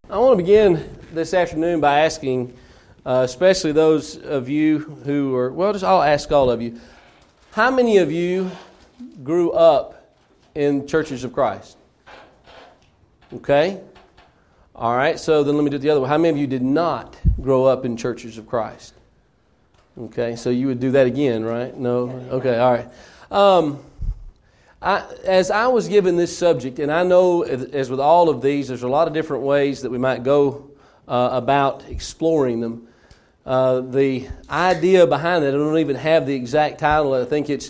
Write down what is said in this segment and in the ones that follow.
I want to begin this afternoon by asking, especially those of you who are, I'll ask all of you, how many of you grew up in churches of Christ? Okay? All right, so then let me do it the other way. How many of you did not grow up in churches of Christ? Okay, so you would do that again, right? No? Okay, all right. As I was given this subject, and I know as with all of these, there's a lot of different ways that we might go about exploring them. The idea behind it, I don't even have the exact title. I think it's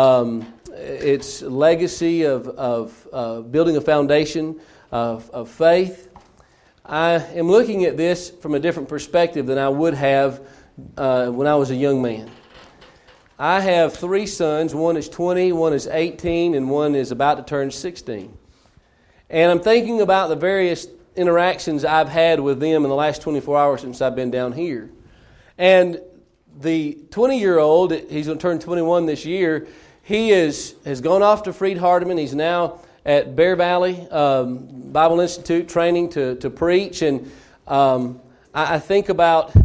legacy of building a foundation of faith. I am looking at this from a different perspective than I would have when I was a young man. I have 3 sons. One is 20, one is 18, and one is about to turn 16. And I'm thinking about the various interactions I've had with them in the last 24 hours since I've been down here. And the 20-year-old, he's going to turn 21 this year, he has gone off to Freed-Hardeman. He's now at Bear Valley Bible Institute training to preach. And I think about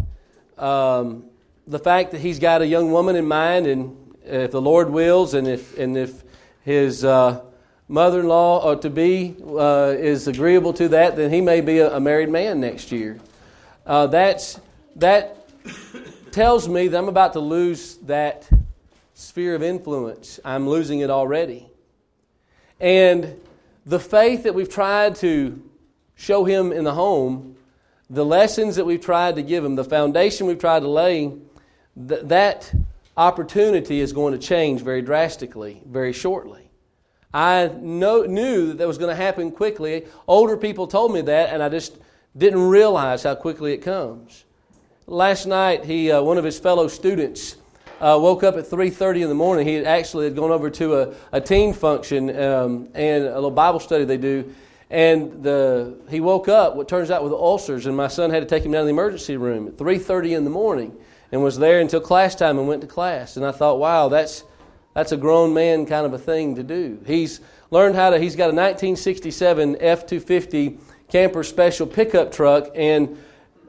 the fact that he's got a young woman in mind, and if the Lord wills, and if his mother-in-law or to be is agreeable to that, then he may be a married man next year. That tells me that I'm about to lose that sphere of influence. I'm losing it already. And the faith that we've tried to show him in the home, the lessons that we've tried to give him, the foundation we've tried to lay, that opportunity is going to change very drastically, very shortly. I knew that was going to happen quickly. Older people told me that, and I just didn't realize how quickly it comes. Last night, one of his fellow students woke up at 3:30 in the morning. He had gone over to a teen function and a little Bible study they do. And he woke up, what turns out, with ulcers, and my son had to take him down to the emergency room at 3:30 in the morning and was there until class time and went to class. And I thought, wow, that's a grown man kind of a thing to do. He's learned he's got a 1967 F-250 camper special pickup truck, and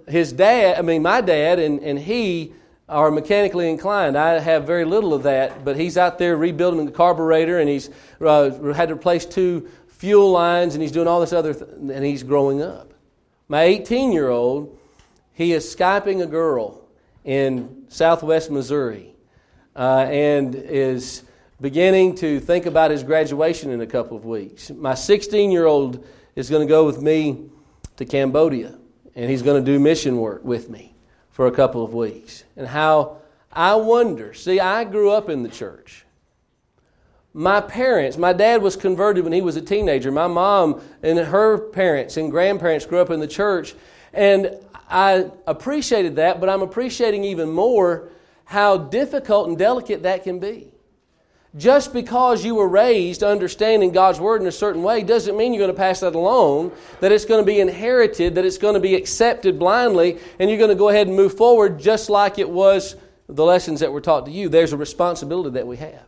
my dad and he are mechanically inclined. I have very little of that, but he's out there rebuilding the carburetor, and he's had to replace 2 fuel lines, and he's doing all this other and he's growing up. My 18-year-old, he is Skyping a girl in southwest Missouri and is beginning to think about his graduation in a couple of weeks. My 16-year-old is going to go with me to Cambodia, and he's going to do mission work with me for a couple of weeks. And how I wonder, I grew up in the church. My dad was converted when he was a teenager. My mom and her parents and grandparents grew up in the church. And I appreciated that, but I'm appreciating even more how difficult and delicate that can be. Just because you were raised understanding God's Word in a certain way doesn't mean you're going to pass that along, that it's going to be inherited, that it's going to be accepted blindly, and you're going to go ahead and move forward just like it was the lessons that were taught to you. There's a responsibility that we have.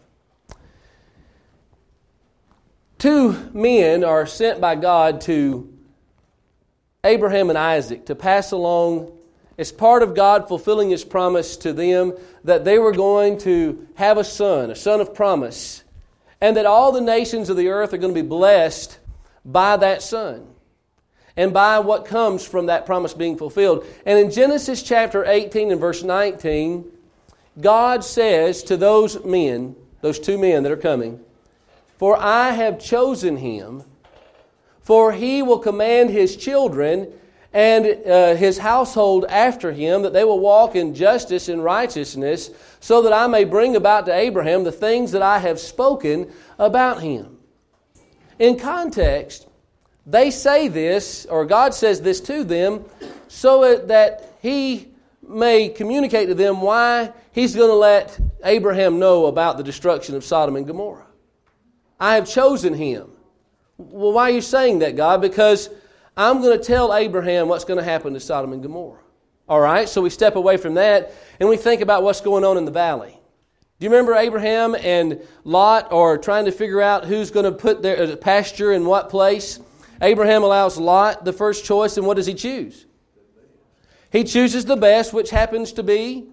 2 men are sent by God to Abraham and Isaac to pass along, as part of God fulfilling His promise to them, that they were going to have a son of promise, and that all the nations of the earth are going to be blessed by that son and by what comes from that promise being fulfilled. And in Genesis chapter 18 and verse 19, God says to those 2 men that are coming, "For I have chosen him, for he will command his children and his household after him, that they will walk in justice and righteousness, so that I may bring about to Abraham the things that I have spoken about him." In context, they say this, or God says this to them, so that He may communicate to them why He's going to let Abraham know about the destruction of Sodom and Gomorrah. I have chosen him. Well, why are you saying that, God? Because I'm going to tell Abraham what's going to happen to Sodom and Gomorrah. All right, so we step away from that and we think about what's going on in the valley. Do you remember Abraham and Lot are trying to figure out who's going to put their pasture in what place? Abraham allows Lot the first choice, and what does he choose? He chooses the best, which happens to be,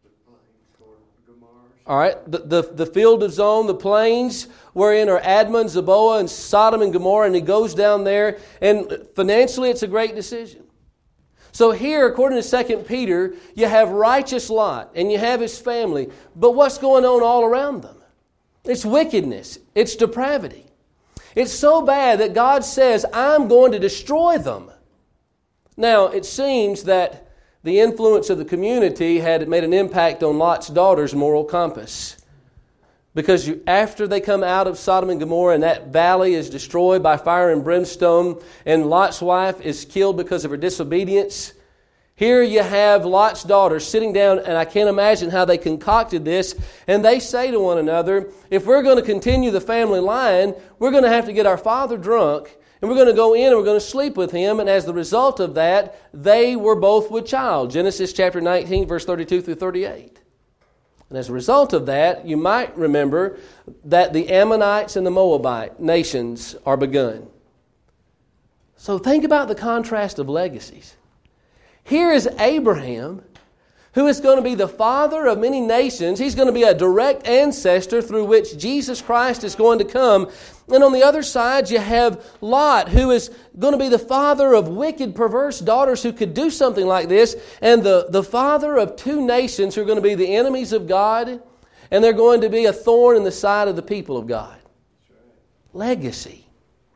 all right, the field of Zon, the plains, wherein are Admah, Zeboah, and Sodom and Gomorrah, and he goes down there, and financially it's a great decision. So here, according to 2 Peter, you have righteous Lot, and you have his family, but what's going on all around them? It's wickedness, it's depravity. It's so bad that God says, I'm going to destroy them. Now, it seems that the influence of the community had made an impact on Lot's daughter's moral compass. Because after they come out of Sodom and Gomorrah and that valley is destroyed by fire and brimstone and Lot's wife is killed because of her disobedience, here you have Lot's daughter sitting down, and I can't imagine how they concocted this, and they say to one another, if we're going to continue the family line, we're going to have to get our father drunk, and we're going to go in and we're going to sleep with him. And as the result of that, they were both with child. Genesis chapter 19, verse 32 through 38. And as a result of that, you might remember that the Ammonites and the Moabite nations are begun. So think about the contrast of legacies. Here is Abraham, who is going to be the father of many nations. He's going to be a direct ancestor through which Jesus Christ is going to come. And on the other side, you have Lot, who is going to be the father of wicked, perverse daughters who could do something like this, and the father of two nations who are going to be the enemies of God, and they're going to be a thorn in the side of the people of God. Legacy.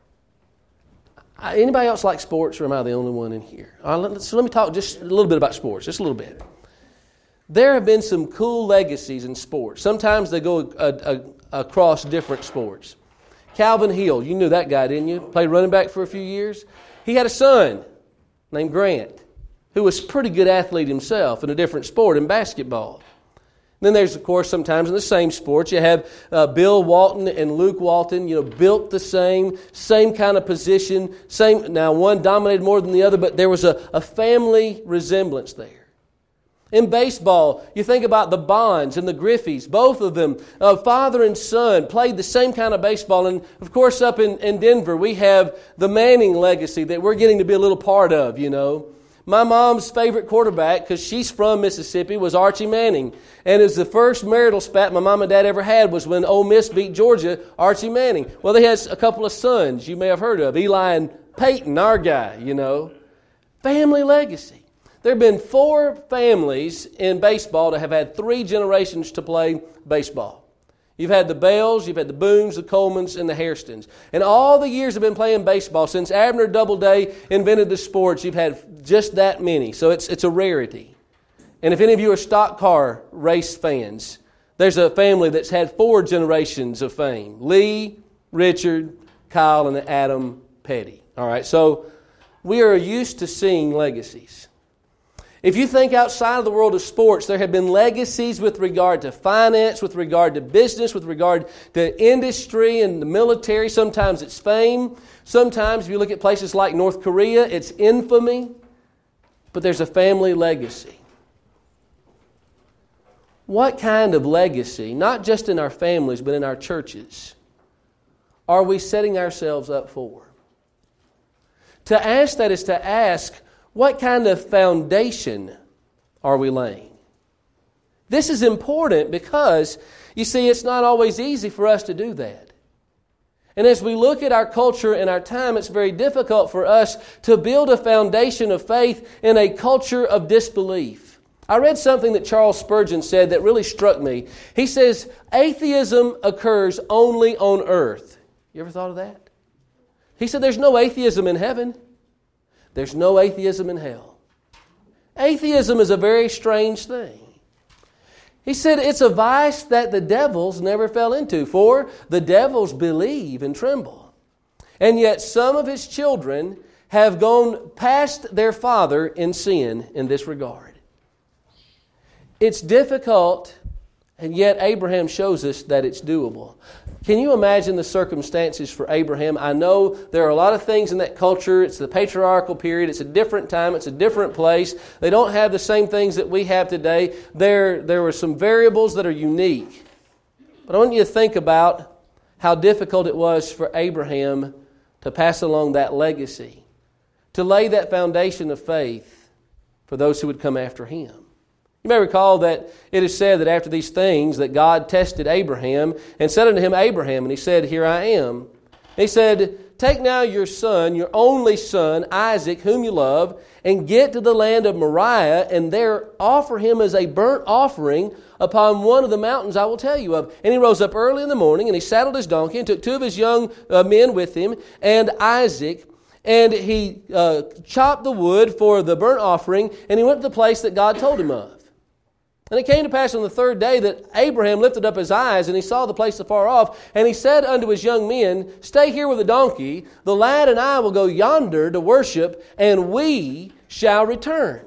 Anybody else like sports, or am I the only one in here? So let me talk just a little bit about sports, just a little bit. There have been some cool legacies in sports. Sometimes they go across different sports. Calvin Hill, you knew that guy, didn't you? Played running back for a few years. He had a son named Grant, who was a pretty good athlete himself in a different sport, in basketball. Then there's, of course, sometimes in the same sports, you have Bill Walton and Luke Walton, built the same kind of position. Now, one dominated more than the other, but there was a family resemblance there. In baseball, you think about the Bonds and the Griffeys, both of them, father and son, played the same kind of baseball. And, of course, up in Denver, we have the Manning legacy that we're getting to be a little part of, My mom's favorite quarterback, because she's from Mississippi, was Archie Manning. And it was the first marital spat my mom and dad ever had was when Ole Miss beat Georgia, Archie Manning. Well, they had a couple of sons you may have heard of, Eli and Peyton, our guy, Family legacy. There have been 4 families in baseball that have had 3 generations to play baseball. You've had the Bells, you've had the Boones, the Colemans, and the Hairstons. And all the years of been playing baseball, since Abner Doubleday invented the sports, you've had just that many. So it's a rarity. And if any of you are stock car race fans, there's a family that's had 4 generations of fame. Lee, Richard, Kyle, and Adam Petty. All right, so we are used to seeing legacies. If you think outside of the world of sports, there have been legacies with regard to finance, with regard to business, with regard to industry and the military. Sometimes it's fame. Sometimes, if you look at places like North Korea, it's infamy. But there's a family legacy. What kind of legacy, not just in our families, but in our churches, are we setting ourselves up for? To ask that is to ask, what kind of foundation are we laying? This is important because, you see, it's not always easy for us to do that. And as we look at our culture and our time, it's very difficult for us to build a foundation of faith in a culture of disbelief. I read something that Charles Spurgeon said that really struck me. He says, atheism occurs only on earth. You ever thought of that? He said, there's no atheism in heaven. There's no atheism in hell. Atheism is a very strange thing. He said it's a vice that the devils never fell into, for the devils believe and tremble. And yet some of his children have gone past their father in sin in this regard. It's difficult, and yet Abraham shows us that it's doable. Can you imagine the circumstances for Abraham? I know there are a lot of things in that culture. It's the patriarchal period. It's a different time. It's a different place. They don't have the same things that we have today. There were some variables that are unique. But I want you to think about how difficult it was for Abraham to pass along that legacy, to lay that foundation of faith for those who would come after him. You may recall that it is said that after these things that God tested Abraham and said unto him, Abraham, and he said, Here I am. He said, Take now your son, your only son, Isaac, whom you love, and get to the land of Moriah, and there offer him as a burnt offering upon one of the mountains I will tell you of. And he rose up early in the morning, and he saddled his donkey, and took 2 of his young men with him, and Isaac, and he chopped the wood for the burnt offering, and he went to the place that God told him of. And it came to pass on the 3rd day that Abraham lifted up his eyes, and he saw the place afar off. And he said unto his young men, Stay here with the donkey. The lad and I will go yonder to worship, and we shall return.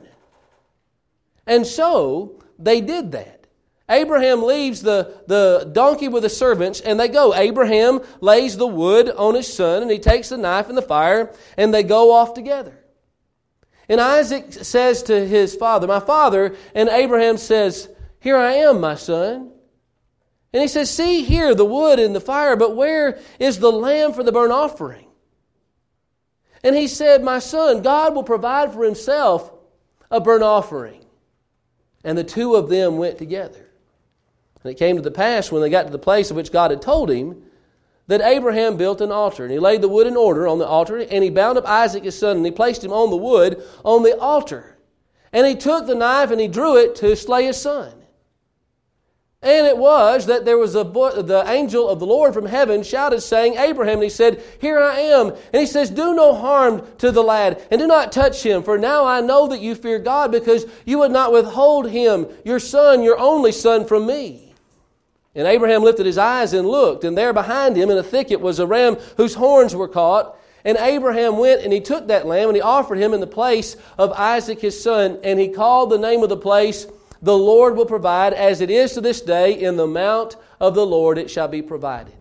And so they did that. Abraham leaves the donkey with the servants, and they go. Abraham lays the wood on his son, and he takes the knife and the fire, and they go off together. And Isaac says to his father, My father, and Abraham says, Here I am, my son. And he says, See here the wood and the fire, but where is the lamb for the burnt offering? And he said, My son, God will provide for himself a burnt offering. And the 2 of them went together. And it came to the pass when they got to the place of which God had told him, that Abraham built an altar. And he laid the wood in order on the altar, and he bound up Isaac his son, and he placed him on the wood on the altar. And he took the knife, and he drew it to slay his son. And it was that there was the angel of the Lord from heaven shouted, saying, Abraham, and he said, Here I am. And he says, Do no harm to the lad, and do not touch him, for now I know that you fear God, because you would not withhold him, your son, your only son, from me. And Abraham lifted his eyes and looked, and there behind him in a thicket was a ram whose horns were caught. And Abraham went and he took that lamb, and he offered him in the place of Isaac his son. And he called the name of the place, The Lord will provide, as it is to this day, in the mount of the Lord it shall be provided.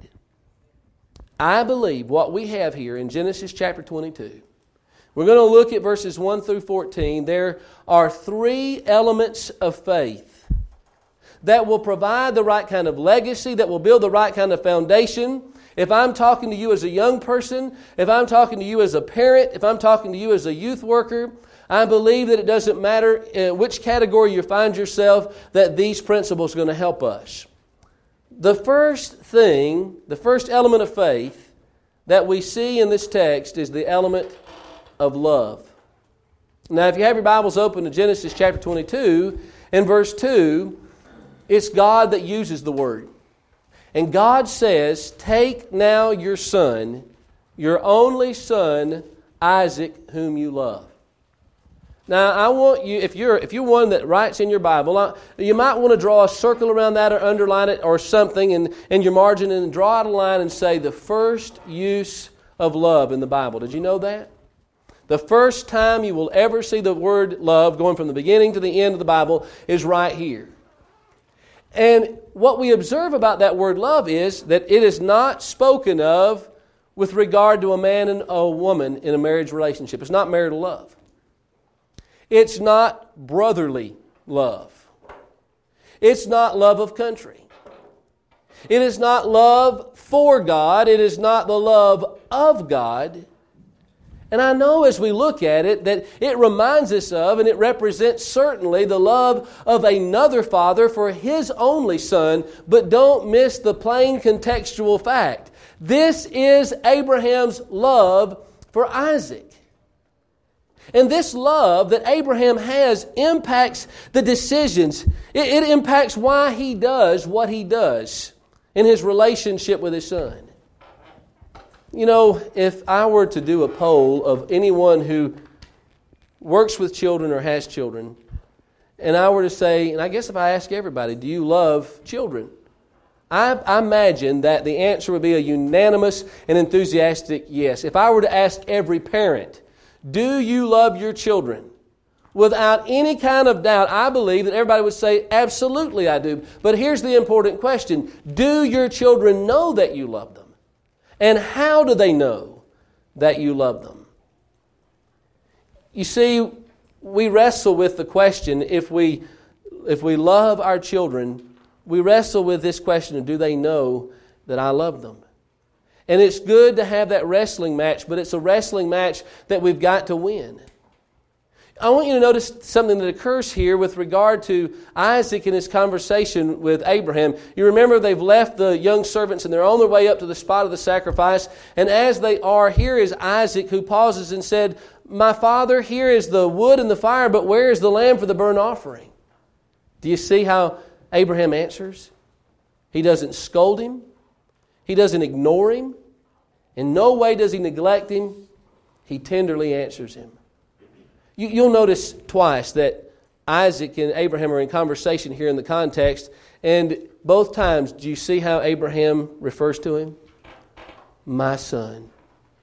I believe what we have here in Genesis chapter 22, we're going to look at verses 1 through 14. There are 3 elements of faith that will provide the right kind of legacy, that will build the right kind of foundation. If I'm talking to you as a young person, if I'm talking to you as a parent, if I'm talking to you as a youth worker, I believe that it doesn't matter which category you find yourself, that these principles are going to help us. The first thing, the first element of faith that we see in this text is the element of love. Now, if you have your Bibles open to Genesis chapter 22, in verse 2, it's God that uses the word. And God says, Take now your son, your only son, Isaac, whom you love. Now, I want you, if you're one that writes in your Bible, you might want to draw a circle around that or underline it or something in your margin and draw out a line and say the first use of love in the Bible. Did you know that? The first time you will ever see the word love going from the beginning to the end of the Bible is right here. And what we observe about that word love is that it is not spoken of with regard to a man and a woman in a marriage relationship. It's not marital love. It's not brotherly love. It's not love of country. It is not love for God. It is not the love of God. And I know as we look at it that it reminds us of and it represents certainly the love of another father for his only son, but don't miss the plain contextual fact. This is Abraham's love for Isaac. And this love that Abraham has impacts the decisions. It impacts why he does what he does in his relationship with his son. You know, if I were to do a poll of anyone who works with children or has children, and I were to say, and I guess if I ask everybody, do you love children? I imagine that the answer would be a unanimous and enthusiastic yes. If I were to ask every parent, do you love your children? Without any kind of doubt, I believe that everybody would say, absolutely I do. But here's the important question. Do your children know that you love them? And how do they know that you love them? You see, we wrestle with the question, if we love our children, we wrestle with this question of do they know that I love them? And it's good to have that wrestling match, but it's a wrestling match that we've got to win. I want you to notice something that occurs here with regard to Isaac and his conversation with Abraham. You remember they've left the young servants and they're on their way up to the spot of the sacrifice. And as they are, here is Isaac who pauses and said, "My father, here is the wood and the fire, but where is the lamb for the burnt offering?" Do you see how Abraham answers? He doesn't scold him. He doesn't ignore him. In no way does he neglect him. He tenderly answers him. You'll notice twice that Isaac and Abraham are in conversation here in the context. And both times, do you see how Abraham refers to him? My son.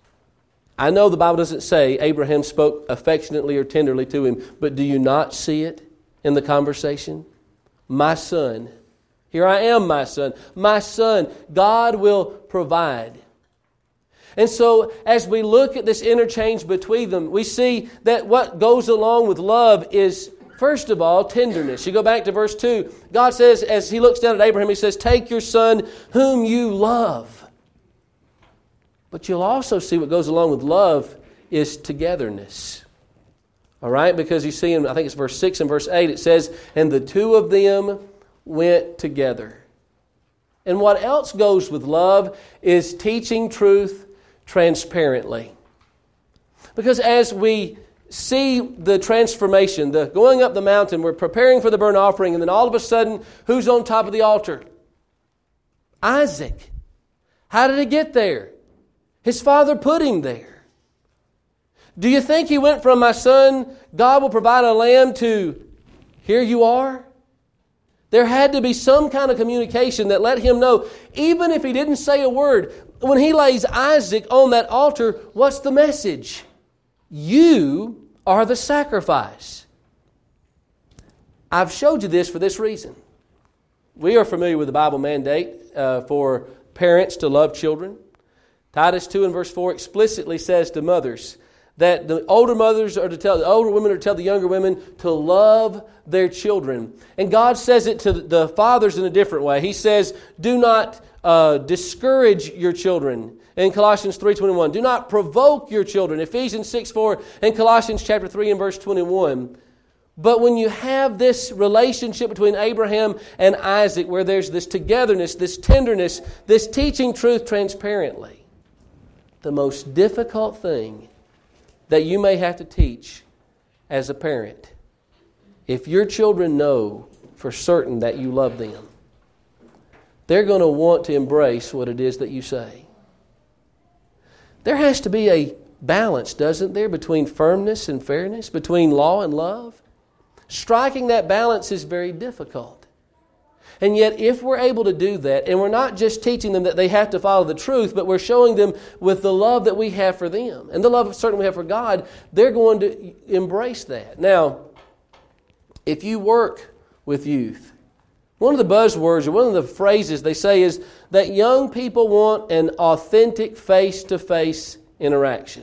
I know the Bible doesn't say Abraham spoke affectionately or tenderly to him, but do you not see it in the conversation? My son. Here I am, my son. My son. God will provide. And so as we look at this interchange between them, we see that what goes along with love is, first of all, tenderness. You go back to verse 2. God says, as He looks down at Abraham, He says, "Take your son whom you love." But you'll also see what goes along with love is togetherness. All right? Because you see in, I think it's verse 6 and verse 8, it says, "And the two of them went together." And what else goes with love is teaching truth transparently. Because as we see the transformation, the going up the mountain, we're preparing for the burnt offering, and then all of a sudden, who's on top of the altar? Isaac. How did he get there? His father put him there. Do you think he went from, "My son, God will provide a lamb," to, "Here you are"? There had to be some kind of communication that let him know, even if he didn't say a word, when he lays Isaac on that altar, what's the message? You are the sacrifice. I've showed you this for this reason. We are familiar with the Bible mandate for parents to love children. Titus 2 and verse 4 explicitly says to mothers that the older mothers are to tell, the older women are to tell the younger women to love their children. And God says it to the fathers in a different way. He says, "Do not discourage your children." In Colossians 3:21, "Do not provoke your children." Ephesians 6:4 and Colossians chapter 3 and verse 21. But when you have this relationship between Abraham and Isaac, where there's this togetherness, this tenderness, this teaching truth transparently, the most difficult thing that you may have to teach as a parent, if your children know for certain that you love them, they're going to want to embrace what it is that you say. There has to be a balance, doesn't there, between firmness and fairness, between law and love? Striking that balance is very difficult. And yet, if we're able to do that, and we're not just teaching them that they have to follow the truth, but we're showing them with the love that we have for them, and the love certainly we have for God, they're going to embrace that. Now, if you work with youth, one of the buzzwords or one of the phrases they say is that young people want an authentic face-to-face interaction.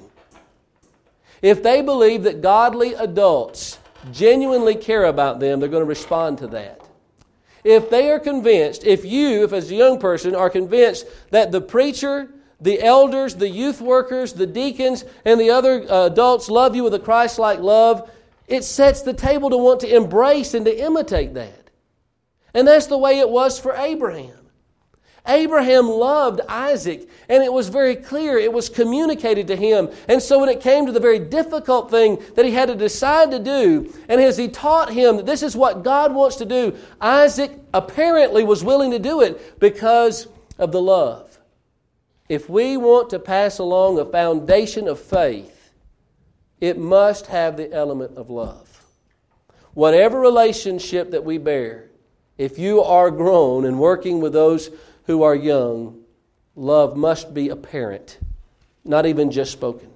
If they believe that godly adults genuinely care about them, they're going to respond to that. If they are convinced, if as a young person, are convinced that the preacher, the elders, the youth workers, the deacons, and the other adults love you with a Christ-like love, it sets the table to want to embrace and to imitate that. And that's the way it was for Abraham. Abraham loved Isaac, and it was very clear. It was communicated to him. And so when it came to the very difficult thing that he had to decide to do, and as he taught him that this is what God wants to do, Isaac apparently was willing to do it because of the love. If we want to pass along a foundation of faith, it must have the element of love. Whatever relationship that we bear, if you are grown and working with those who are young, love must be apparent, not even just spoken.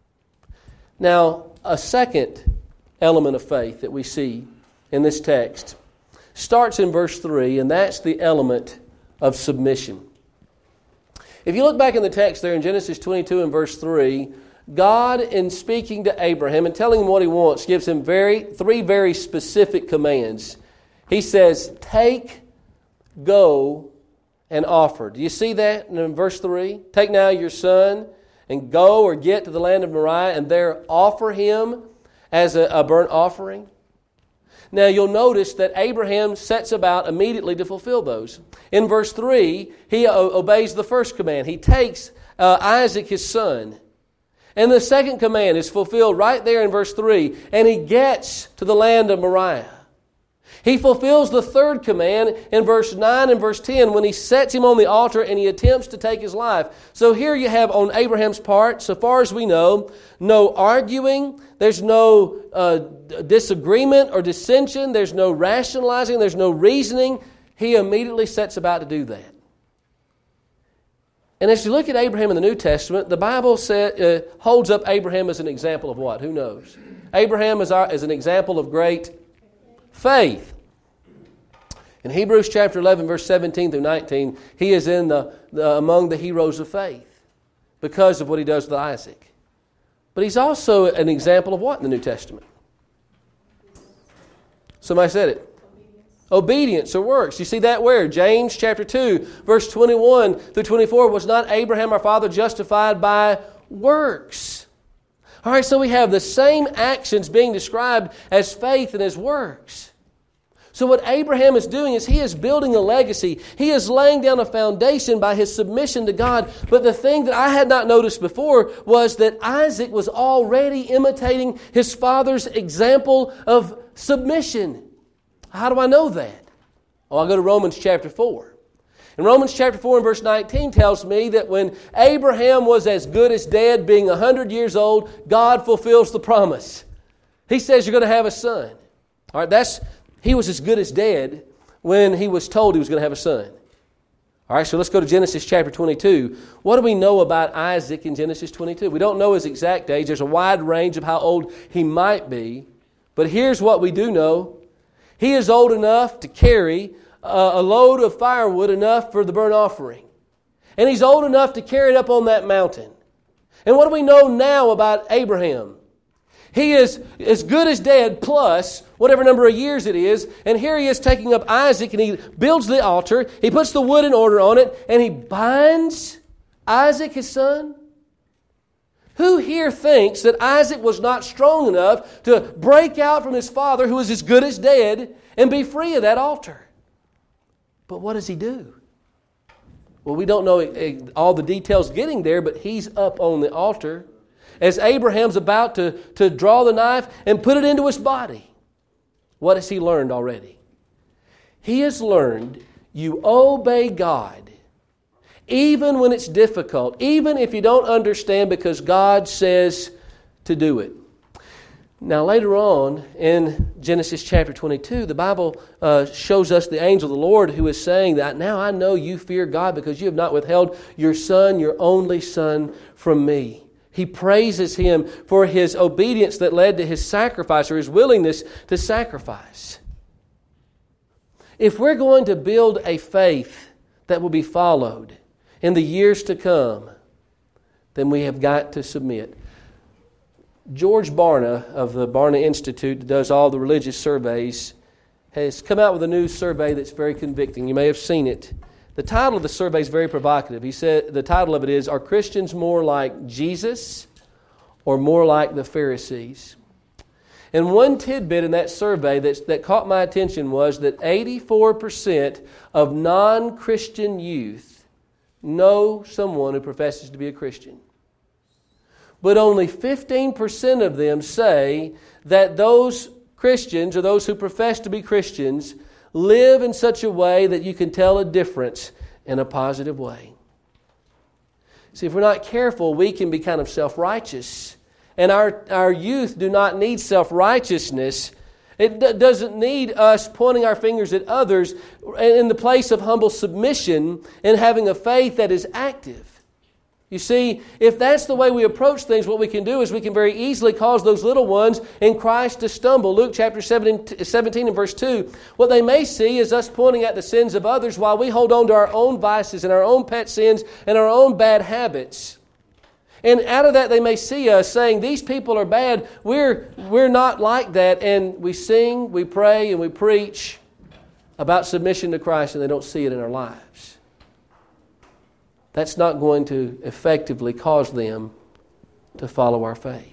Now, a second element of faith that we see in this text starts in verse 3, and that's the element of submission. If you look back in the text there in Genesis 22 and verse 3, God, in speaking to Abraham and telling him what He wants, gives him three very specific commands. He says, "Take, go, and offered. Do you see that in verse 3? Take now your son and go or get to the land of Moriah and there offer him as a burnt offering. Now you'll notice that Abraham sets about immediately to fulfill those. In verse 3, he obeys the first command. He takes Isaac his son. And the second command is fulfilled right there in verse 3. And he gets to the land of Moriah. He fulfills the third command in verse 9 and verse 10 when he sets him on the altar and he attempts to take his life. So here you have on Abraham's part, so far as we know, no arguing, there's no disagreement or dissension, there's no rationalizing, there's no reasoning. He immediately sets about to do that. And as you look at Abraham in the New Testament, the Bible holds up Abraham as an example of what? Who knows? Abraham is an example of great faith. In Hebrews chapter 11, verse 17 through 19, he is among the heroes of faith because of what he does with Isaac. But he's also an example of what in the New Testament? Somebody said it. Obedience or works. You see that where? James chapter 2, verse 21 through 24. Was not Abraham our father justified by works? All right, so we have the same actions being described as faith and as works. So what Abraham is doing is he is building a legacy. He is laying down a foundation by his submission to God. But the thing that I had not noticed before was that Isaac was already imitating his father's example of submission. How do I know that? Well, I'll go to Romans chapter 4. And Romans chapter 4 and verse 19 tells me that when Abraham was as good as dead, being 100 years old, God fulfills the promise. He says you're going to have a son. All right, he was as good as dead when he was told he was going to have a son. All right, so let's go to Genesis chapter 22. What do we know about Isaac in Genesis 22? We don't know his exact age. There's a wide range of how old he might be. But here's what we do know. He is old enough to carry a load of firewood enough for the burnt offering. And he's old enough to carry it up on that mountain. And what do we know now about Abraham? He is as good as dead plus whatever number of years it is. And here he is taking up Isaac and he builds the altar. He puts the wood in order on it and he binds Isaac, his son. Who here thinks that Isaac was not strong enough to break out from his father who is as good as dead and be free of that altar? But what does he do? Well, we don't know all the details getting there, but he's up on the altar as Abraham's about to draw the knife and put it into his body. What has he learned already? He has learned you obey God even when it's difficult, even if you don't understand because God says to do it. Now later on in Genesis chapter 22, the Bible shows us the angel of the Lord who is saying that, now I know you fear God because you have not withheld your son, your only son, from me. He praises him for his obedience that led to his sacrifice or his willingness to sacrifice. If we're going to build a faith that will be followed in the years to come, then we have got to submit. George Barna of the Barna Institute, that does all the religious surveys, has come out with a new survey that's very convicting. You may have seen it. The title of the survey is very provocative. He said the title of it is, Are Christians More Like Jesus or More Like the Pharisees? And one tidbit in that survey that caught my attention was that 84% of non-Christian youth know someone who professes to be a Christian. But only 15% of them say that those Christians or those who profess to be Christians live in such a way that you can tell a difference in a positive way. See, if we're not careful, we can be kind of self-righteous. And our youth do not need self-righteousness. It doesn't need us pointing our fingers at others in the place of humble submission and having a faith that is active. You see, if that's the way we approach things, what we can do is we can very easily cause those little ones in Christ to stumble. Luke chapter 17 and verse 2. What they may see is us pointing at the sins of others while we hold on to our own vices and our own pet sins and our own bad habits. And out of that they may see us saying, these people are bad. We're not like that. And we sing, we pray, and we preach about submission to Christ, and they don't see it in our lives. that's not going to effectively cause them to follow our faith.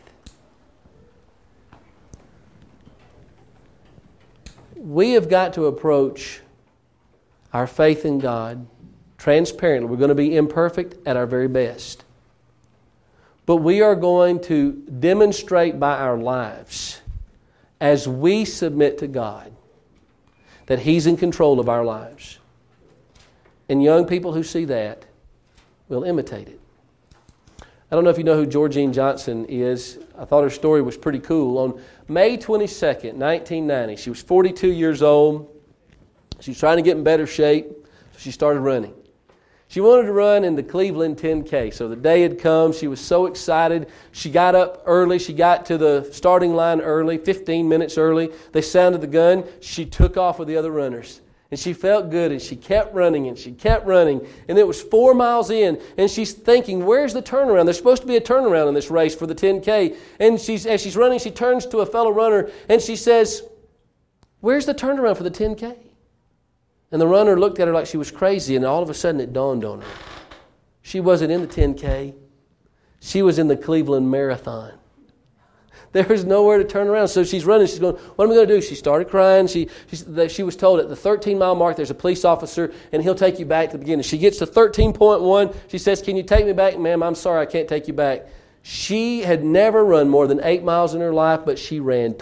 We have got to approach our faith in God transparently. We're going to be imperfect at our very best. But we are going to demonstrate by our lives, as we submit to God, that He's in control of our lives. And young people who see that will imitate it. I don't know if you know who Georgene Johnson is. I thought her story was pretty cool. On May 22nd, 1990, she was 42 years old. She was trying to get in better shape, so she started running. She wanted to run in the Cleveland 10K. So the day had come. She was so excited. She got up early. She got to the starting line early, 15 minutes early. They sounded the gun. She took off with the other runners. And she felt good, and she kept running, and she kept running. And it was 4 miles in, and she's thinking, where's the turnaround? There's supposed to be a turnaround in this race for the 10K. And as she's running, she turns to a fellow runner, and she says, where's the turnaround for the 10K? And the runner looked at her like she was crazy, and all of a sudden it dawned on her. She wasn't in the 10K. She was in the Cleveland Marathon. There was nowhere to turn around. So she's running. She's going, what am I going to do? She started crying. She was told at the 13-mile mark there's a police officer, and he'll take you back to the beginning. She gets to 13.1. She says, can you take me back? Ma'am, I'm sorry, I can't take you back. She had never run more than 8 miles in her life, but she ran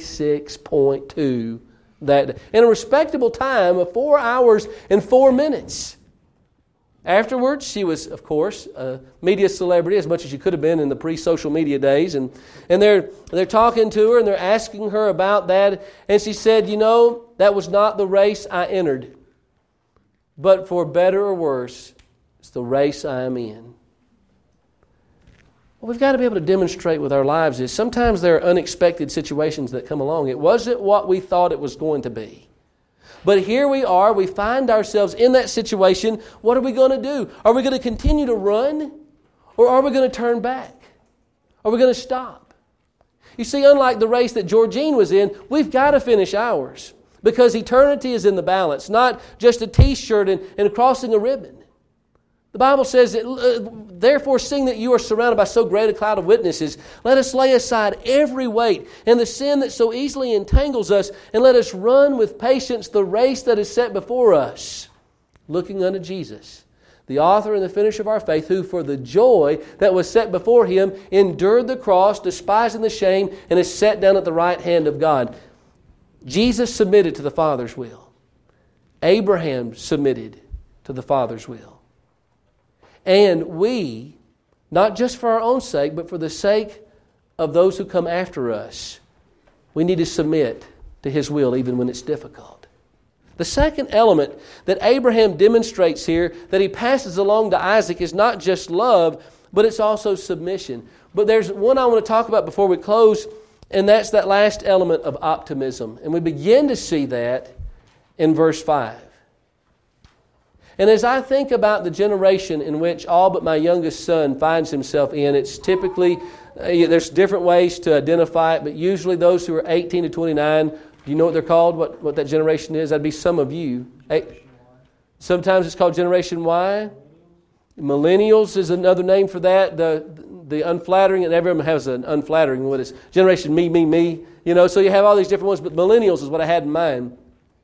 26.2 that day. In a respectable time of 4 hours and 4 minutes. Afterwards, she was, of course, a media celebrity, as much as she could have been in the pre-social media days. And they're talking to her, and they're asking her about that. And she said, that was not the race I entered. But for better or worse, it's the race I am in. What we've got to be able to demonstrate with our lives is sometimes there are unexpected situations that come along. It wasn't what we thought it was going to be. But here we are, we find ourselves in that situation. What are we going to do? Are we going to continue to run? Or are we going to turn back? Are we going to stop? You see, unlike the race that Georgene was in, we've got to finish ours. Because eternity is in the balance, not just a t-shirt and crossing a ribbon. The Bible says, therefore, seeing that you are surrounded by so great a cloud of witnesses, let us lay aside every weight and the sin that so easily entangles us, and let us run with patience the race that is set before us, looking unto Jesus, the author and the finisher of our faith, who for the joy that was set before Him endured the cross, despising the shame, and is set down at the right hand of God. Jesus submitted to the Father's will. Abraham submitted to the Father's will. And we, not just for our own sake, but for the sake of those who come after us, we need to submit to His will even when it's difficult. The second element that Abraham demonstrates here, that he passes along to Isaac, is not just love, but it's also submission. But there's one I want to talk about before we close, and that's that last element of optimism. And we begin to see that in verse 5. And as I think about the generation in which all but my youngest son finds himself in, it's typically, there's different ways to identify it, but usually those who are 18 to 29, do you know what they're called, what that generation is? That'd be some of you. Sometimes it's called Generation Y. Millennials is another name for that. The unflattering, and everyone has an unflattering one. It's Generation me. So you have all these different ones, but millennials is what I had in mind.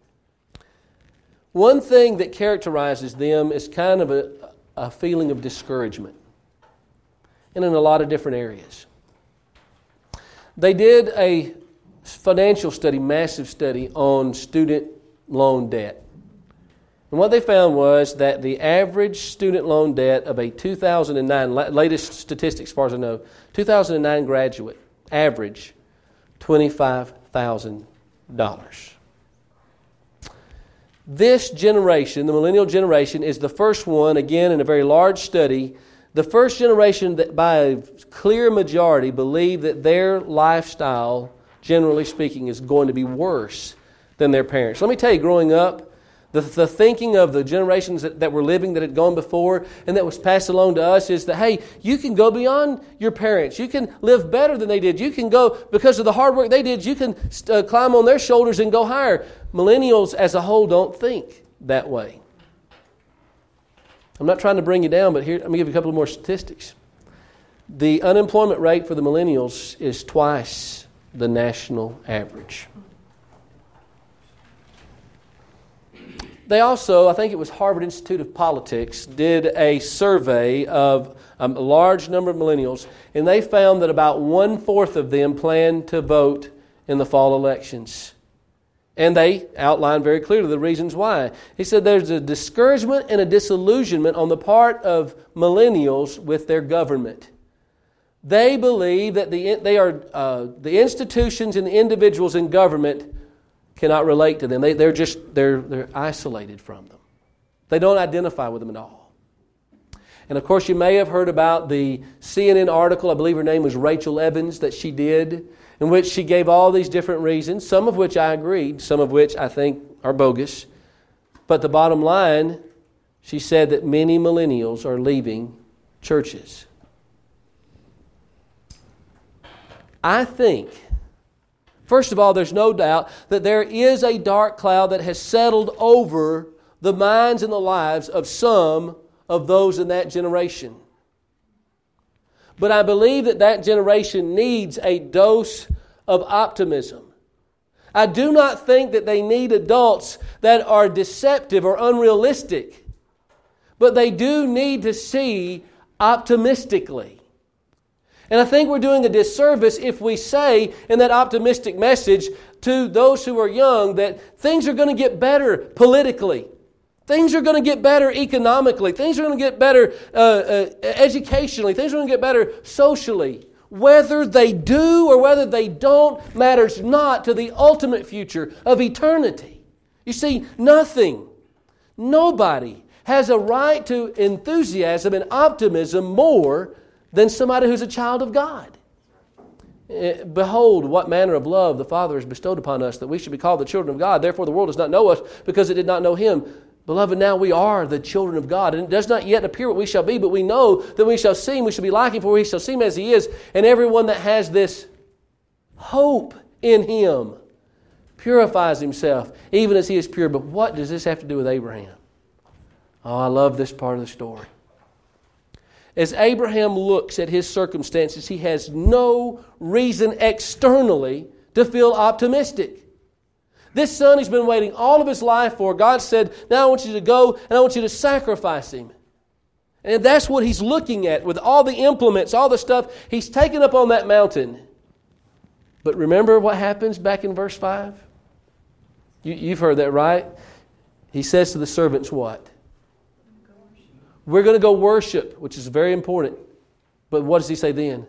One thing that characterizes them is kind of a feeling of discouragement, and in a lot of different areas. They did a financial study, massive study, on student loan debt. And what they found was that the average student loan debt of a 2009, latest statistics as far as I know, 2009 graduate, average $25,000. This generation, the millennial generation, is the first one, again in a very large study, the first generation that by a clear majority believe that their lifestyle, generally speaking, is going to be worse than their parents. Let me tell you, growing up, the thinking of the generations that were living that had gone before and that was passed along to us is that, hey, you can go beyond your parents. You can live better than they did. You can go, because of the hard work they did, you can climb on their shoulders and go higher. Millennials as a whole don't think that way. I'm not trying to bring you down, but here, let me give you a couple more statistics. The unemployment rate for the millennials is twice the national average. They also, I think it was Harvard Institute of Politics, did a survey of a large number of millennials, and they found that about 1/4 of them plan to vote in the fall elections. And they outlined very clearly the reasons why. He said there's a discouragement and a disillusionment on the part of millennials with their government. They believe that the institutions and the individuals in government cannot relate to them. They're isolated from them. They don't identify with them at all. And of course, you may have heard about the CNN article, I believe her name was Rachel Evans, that she did, in which she gave all these different reasons, some of which I agreed, some of which I think are bogus. But the bottom line, she said that many millennials are leaving churches. I think, first of all, there's no doubt that there is a dark cloud that has settled over the minds and the lives of some of those in that generation. But I believe that generation needs a dose of optimism. I do not think that they need adults that are deceptive or unrealistic, but they do need to see optimistically. And I think we're doing a disservice if we say in that optimistic message to those who are young that things are going to get better politically. Things are going to get better economically. Things are going to get better educationally. Things are going to get better socially. Whether they do or whether they don't matters not to the ultimate future of eternity. You see, nobody has a right to enthusiasm and optimism more than somebody who's a child of God. Behold, what manner of love the Father has bestowed upon us, that we should be called the children of God. Therefore the world does not know us, because it did not know Him. Beloved, now we are the children of God. And it does not yet appear what we shall be, but we know that we shall see Him. We shall be like Him, for we shall see Him as He is. And everyone that has this hope in Him purifies himself, even as He is pure. But what does this have to do with Abraham? Oh, I love this part of the story. As Abraham looks at his circumstances, he has no reason externally to feel optimistic. This son he's been waiting all of his life for, God said, now I want you to go and I want you to sacrifice him. And that's what he's looking at with all the implements, all the stuff he's taken up on that mountain. But remember what happens back in verse 5? You've heard that, right? He says to the servants what? We're going to go worship, which is very important. But what does he say then?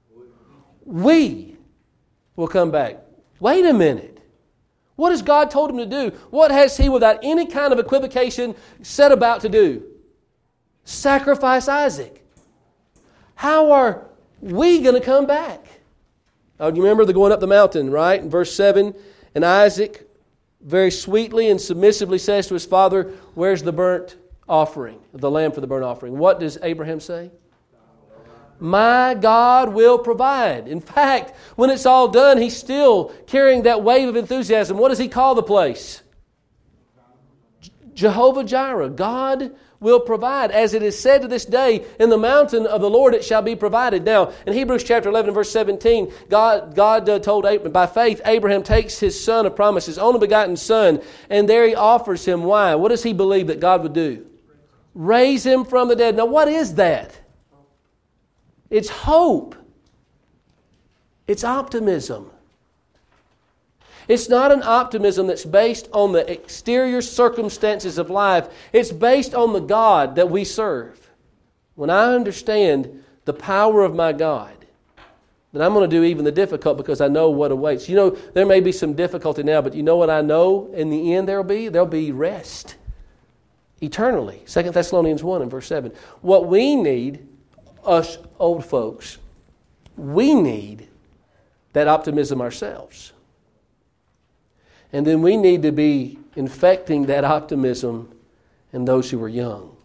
We will come back. Wait a minute. What has God told him to do? What has he, without any kind of equivocation, set about to do? Sacrifice Isaac. How are we going to come back? Oh, do you remember the going up the mountain, right? In verse 7, and Isaac very sweetly and submissively says to his father, where's the burnt offering, the lamb for the burnt offering? What does Abraham say? My God will provide. In fact, when it's all done, he's still carrying that wave of enthusiasm. What does he call the place? Jehovah Jireh. God will provide. As it is said to this day, in the mountain of the Lord it shall be provided. Now, in Hebrews chapter 11 verse 17, God told Abraham, by faith, Abraham takes his son of promise, his only begotten son, and there he offers him. Why? What does he believe that God would do? Raise him from the dead. Now, what is that? It's hope. It's optimism. It's not an optimism that's based on the exterior circumstances of life. It's based on the God that we serve. When I understand the power of my God, then I'm going to do even the difficult because I know what awaits. You know, there may be some difficulty now, but you know what I know in the end there'll be rest. Eternally. 2 Thessalonians 1 and verse 7. What we need, us old folks, we need that optimism ourselves. And then we need to be infecting that optimism in those who are young.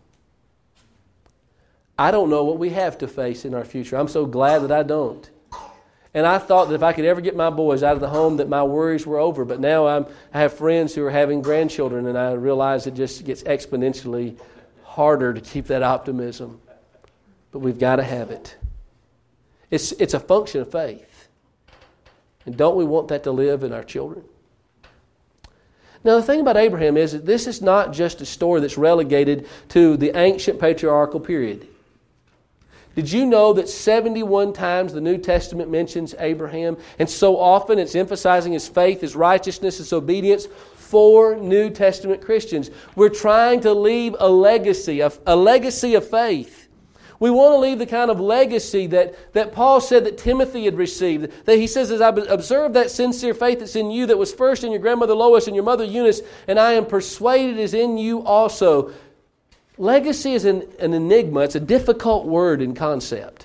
I don't know what we have to face in our future. I'm so glad that I don't. And I thought that if I could ever get my boys out of the home that my worries were over. But now I have friends who are having grandchildren and I realize it just gets exponentially harder to keep that optimism, but we've got to have it. It's a function of faith. And don't we want that to live in our children? Now, the thing about Abraham is that this is not just a story that's relegated to the ancient patriarchal period. Did you know that 71 times the New Testament mentions Abraham? And so often it's emphasizing his faith, his righteousness, his obedience for New Testament Christians. We're trying to leave a legacy of faith. We want to leave the kind of legacy that Paul said that Timothy had received. That he says, as I observe that sincere faith that's in you that was first in your grandmother Lois and your mother Eunice, and I am persuaded is in you also. Legacy is an enigma. It's a difficult word and concept.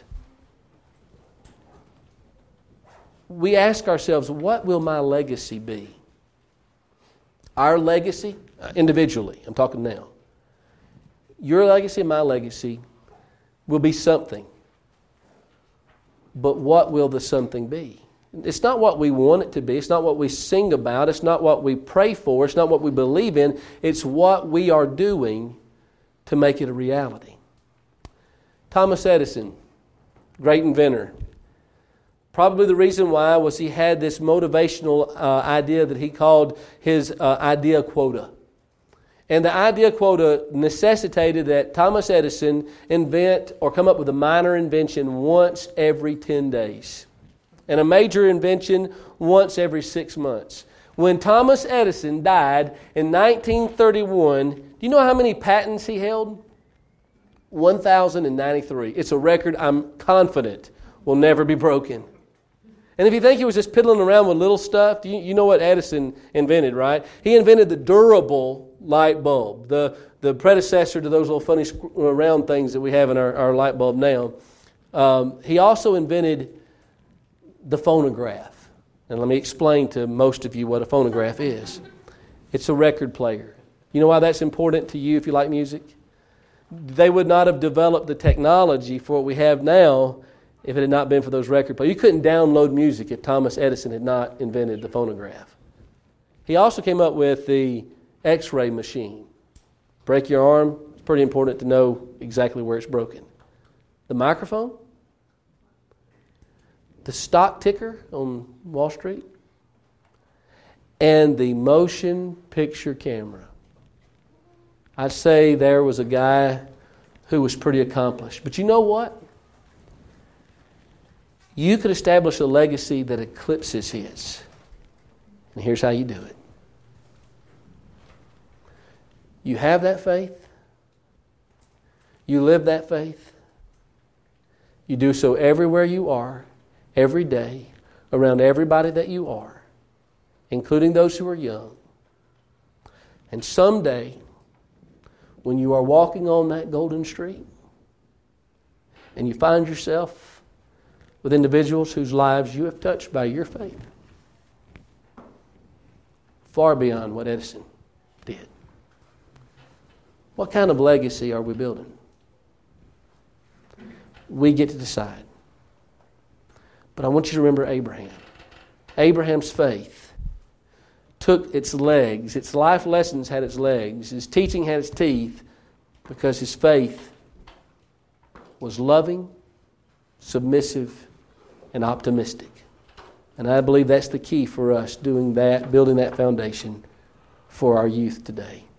We ask ourselves, what will my legacy be? Our legacy, individually, I'm talking now. Your legacy and my legacy will be something. But what will the something be? It's not what we want it to be. It's not what we sing about. It's not what we pray for. It's not what we believe in. It's what we are doing to make it a reality. Thomas Edison, great inventor. Probably the reason why was he had this motivational idea that he called his idea quota. And the idea quota necessitated that Thomas Edison invent or come up with a minor invention once every 10 days. And a major invention once every 6 months. When Thomas Edison died in 1931, do you know how many patents he held? 1,093. It's a record I'm confident will never be broken. And if you think he was just piddling around with little stuff, you know what Edison invented, right? He invented the durable light bulb, the predecessor to those little funny round things that we have in our light bulb now. He also invented the phonograph. And let me explain to most of you what a phonograph is. It's a record player. You know why that's important to you if you like music? They would not have developed the technology for what we have now if it had not been for those record players. You couldn't download music if Thomas Edison had not invented the phonograph. He also came up with the X-ray machine. Break your arm, it's pretty important to know exactly where it's broken. The microphone, the stock ticker on Wall Street, and the motion picture camera. I'd say there was a guy who was pretty accomplished. But you know what? You could establish a legacy that eclipses his. And here's how you do it. You have that faith. You live that faith. You do so everywhere you are, every day, around everybody that you are, including those who are young. And someday, when you are walking on that golden street, and you find yourself with individuals whose lives you have touched by your faith, far beyond what Edison did. What kind of legacy are we building? We get to decide. But I want you to remember Abraham. Abraham's faith took its legs. Its life lessons had its legs. His teaching had its teeth because his faith was loving, submissive, and optimistic. And I believe that's the key for us doing that, building that foundation for our youth today.